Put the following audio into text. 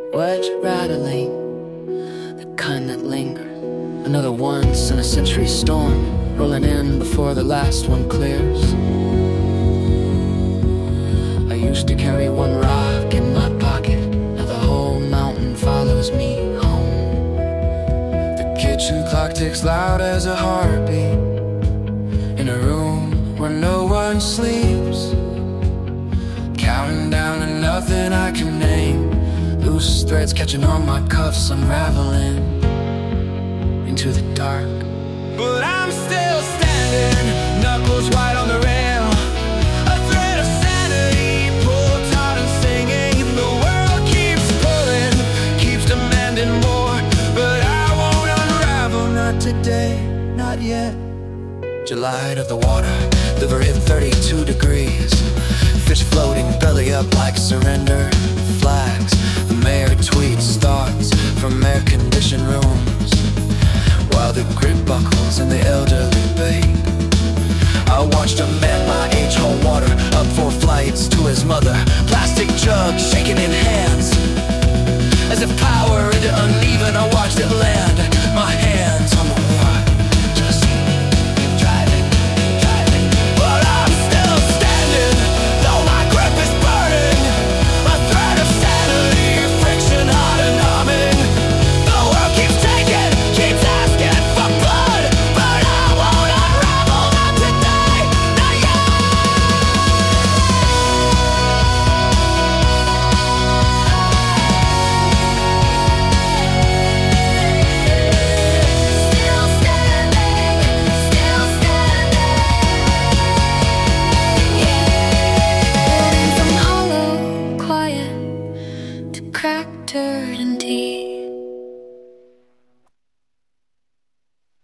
Wedge rattling, the kind that linger. Another once in a century storm, rolling in before the last one clears. I used to carry one rock in my pocket, now the whole mountain follows me home. The kitchen clock ticks loud as a heartbeat, in a room where no one sleeps, counting down to nothing I can name. Loose threads catching on my cuffs, unraveling into the dark. But I'm still standing, knuckles white on the rail. A thread of sanity pulled taut and singing. The world keeps pulling, keeps demanding more, but I won't unravel, not today, not yet. July of the water, liver hit 32 degrees. Fish floating belly up like surrender flags. The mayor tweets thoughts from air-conditioned rooms, while the grip buckles and the elderly bake. I watched a man my age haul water up 4 flights to his mother. Plastic jug shaking in hands, as if power into uneven. I watched it land, my hands on the wheel, just driving. But I'm still standing, though my grip is burning. A thread of sanity, friction hot and humming. The world keeps taking, keeps asking for blood, but I won't unravel, not today, not yet. Still standing, still standing. From hollow quiet to cracked dirt and tea.